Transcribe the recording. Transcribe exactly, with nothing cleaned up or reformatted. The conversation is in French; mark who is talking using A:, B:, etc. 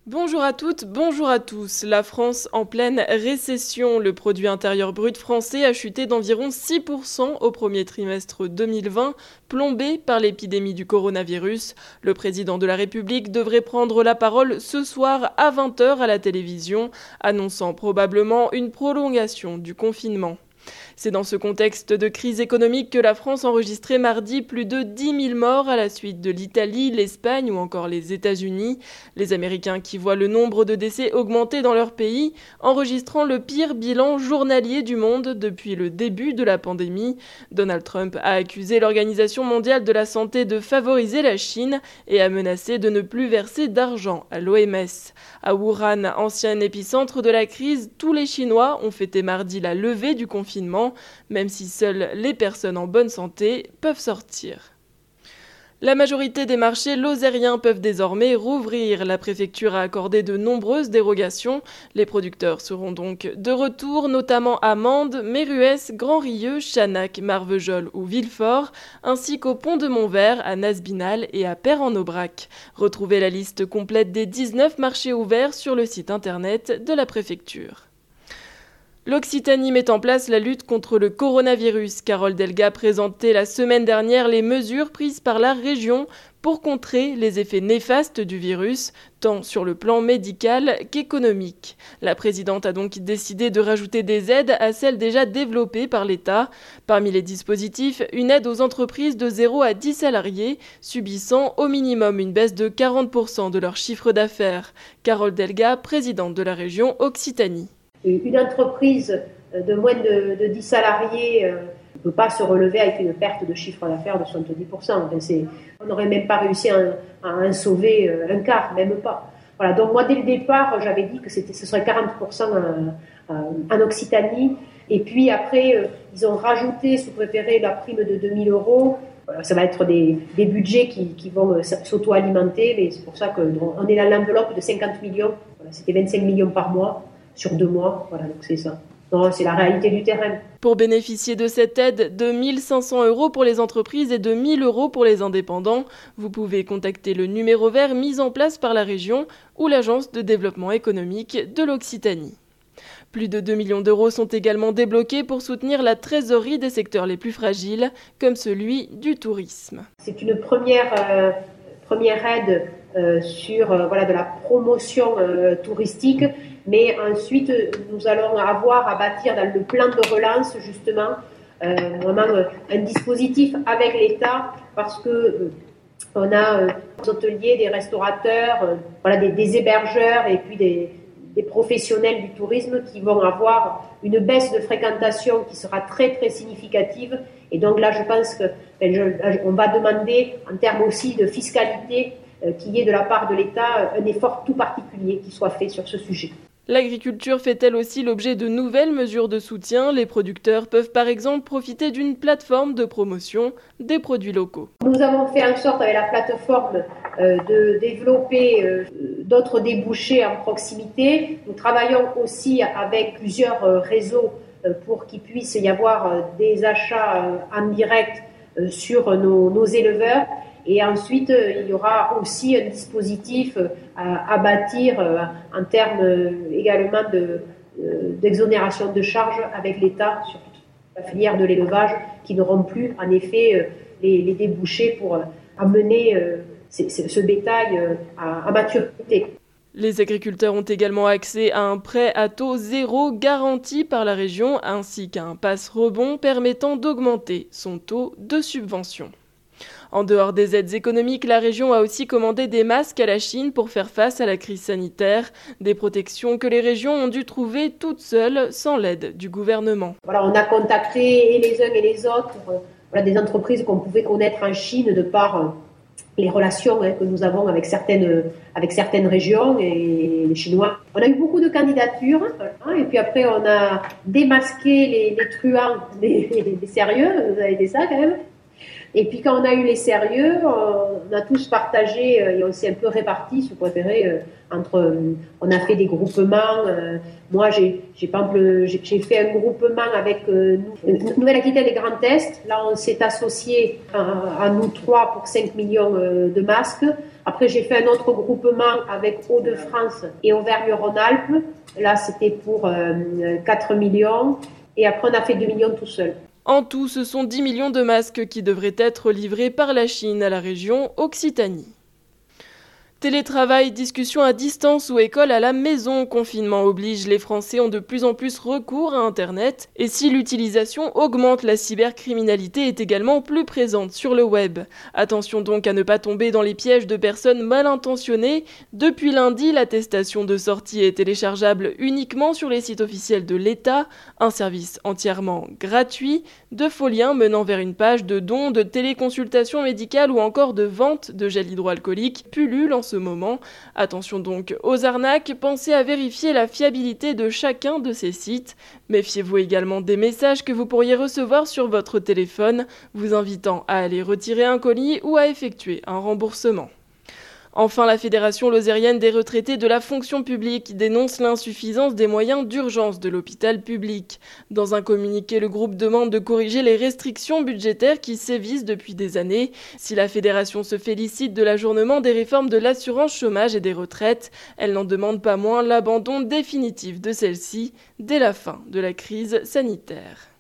A: Bonjour à toutes, bonjour à tous. La France en pleine récession. Le produit intérieur brut français a chuté d'environ six pour cent au premier trimestre deux mille vingt, plombé par l'épidémie du coronavirus. Le président de la République devrait prendre la parole ce soir à vingt heures à la télévision, annonçant probablement une prolongation du confinement. C'est dans ce contexte de crise économique que la France enregistrait mardi plus de dix mille morts à la suite de l'Italie, l'Espagne ou encore les États-Unis. Les Américains qui voient le nombre de décès augmenter dans leur pays, enregistrant le pire bilan journalier du monde depuis le début de la pandémie. Donald Trump a accusé l'Organisation mondiale de la santé de favoriser la Chine et a menacé de ne plus verser d'argent à l'O M S. À Wuhan, ancien épicentre de la crise, tous les Chinois ont fêté mardi la levée du confinement, même si seules les personnes en bonne santé peuvent sortir. La majorité des marchés lozériens peuvent désormais rouvrir. La préfecture a accordé de nombreuses dérogations. Les producteurs seront donc de retour, notamment à Mende, Méruès, Grand-Rieux, Chanac, Marvejols ou Villefort, ainsi qu'au pont de Montvert, à Nasbinal et à Peyre-en-Aubrac. Retrouvez la liste complète des dix-neuf marchés ouverts sur le site internet de la préfecture. L'Occitanie met en place la lutte contre le coronavirus. Carole Delga présentait la semaine dernière les mesures prises par la région pour contrer les effets néfastes du virus, tant sur le plan médical qu'économique. La présidente a donc décidé de rajouter des aides à celles déjà développées par l'État. Parmi les dispositifs, une aide aux entreprises de zéro à dix salariés, subissant au minimum une baisse de quarante pour cent de leur chiffre d'affaires. Carole Delga, présidente de la région Occitanie.
B: Une entreprise de moins de, de dix salariés euh, ne peut pas se relever avec une perte de chiffre d'affaires de soixante-dix pour cent. Enfin, c'est, on n'aurait même pas réussi à, à en sauver un quart, même pas. Voilà, donc moi, dès le départ, j'avais dit que c'était, ce serait quarante pour cent en, en Occitanie. Et puis après, euh, ils ont rajouté, si vous préférez, la prime de deux mille euros. Voilà, ça va être des, des budgets qui, qui vont s'auto-alimenter. Mais c'est pour ça qu'on est dans l'enveloppe de cinquante millions. Voilà, c'était vingt-cinq millions par mois. Sur deux mois, voilà, donc c'est ça. Non, c'est la réalité du terrain.
A: Pour bénéficier de cette aide de mille cinq cents euros pour les entreprises et de mille euros pour les indépendants, vous pouvez contacter le numéro vert mis en place par la région ou l'Agence de développement économique de l'Occitanie. Plus de deux millions d'euros sont également débloqués pour soutenir la trésorerie des secteurs les plus fragiles, comme celui du tourisme.
B: C'est une première, euh, première aide euh, sur euh, voilà, de la promotion euh, touristique. Mais ensuite, nous allons avoir à bâtir dans le plan de relance, justement, euh, vraiment un dispositif avec l'État, parce que euh, on a euh, des hôteliers, des restaurateurs, euh, voilà, des, des hébergeurs et puis des, des professionnels du tourisme qui vont avoir une baisse de fréquentation qui sera très très significative. Et donc là, je pense que ben, je, on va demander, en termes aussi de fiscalité, euh, qu'il y ait de la part de l'État un effort tout particulier qui soit fait sur ce sujet.
A: L'agriculture fait-elle aussi l'objet de nouvelles mesures de soutien ? Les producteurs peuvent par exemple profiter d'une plateforme de promotion des produits locaux.
B: Nous avons fait en sorte avec la plateforme euh, de développer euh, d'autres débouchés en proximité. Nous travaillons aussi avec plusieurs euh, réseaux euh, pour qu'il puisse y avoir euh, des achats euh, en direct euh, sur nos, nos éleveurs. Et ensuite, il y aura aussi un dispositif à, à bâtir en termes également de, d'exonération de charges avec l'État sur la filière de l'élevage qui n'auront plus en effet les, les débouchés pour amener ce, ce bétail à, à maturité.
A: Les agriculteurs ont également accès à un prêt à taux zéro garanti par la région ainsi qu'à un passe-rebond permettant d'augmenter son taux de subvention. En dehors des aides économiques, la région a aussi commandé des masques à la Chine pour faire face à la crise sanitaire, des protections que les régions ont dû trouver toutes seules sans l'aide du gouvernement.
B: Voilà, on a contacté et les uns et les autres voilà, des entreprises qu'on pouvait connaître en Chine de par les relations hein, que nous avons avec certaines, avec certaines régions et les Chinois. On a eu beaucoup de candidatures hein, et puis après on a démasqué les, les truands, les, les, les sérieux, vous avez dit ça quand même. Et puis quand on a eu les sérieux, on a tous partagé et on s'est un peu répartis, si vous préférez, entre. On a fait des groupements. Moi, j'ai, j'ai, par exemple, j'ai fait un groupement avec Nouvelle-Aquitaine et Grand Est. Là, on s'est associés à, à nous trois pour cinq millions de masques. Après, j'ai fait un autre groupement avec Hauts-de-France et Auvergne-Rhône-Alpes. Là, c'était pour quatre millions. Et après, on a fait deux millions tout seul.
A: En tout, ce sont dix millions de masques qui devraient être livrés par la Chine à la région Occitanie. Télétravail, discussion à distance ou école à la maison, confinement oblige, les Français ont de plus en plus recours à Internet. Et si l'utilisation augmente, la cybercriminalité est également plus présente sur le web. Attention donc à ne pas tomber dans les pièges de personnes mal intentionnées. Depuis lundi, l'attestation de sortie est téléchargeable uniquement sur les sites officiels de l'État, un service entièrement gratuit. De faux liens menant vers une page de dons, de téléconsultation médicale ou encore de vente de gel hydroalcoolique pullulent en ce moment. Attention donc aux arnaques, pensez à vérifier la fiabilité de chacun de ces sites. Méfiez-vous également des messages que vous pourriez recevoir sur votre téléphone, vous invitant à aller retirer un colis ou à effectuer un remboursement. Enfin, la Fédération lozérienne des retraités de la fonction publique dénonce l'insuffisance des moyens d'urgence de l'hôpital public. Dans un communiqué, le groupe demande de corriger les restrictions budgétaires qui sévissent depuis des années. Si la Fédération se félicite de l'ajournement des réformes de l'assurance chômage et des retraites, elle n'en demande pas moins l'abandon définitif de celles-ci dès la fin de la crise sanitaire.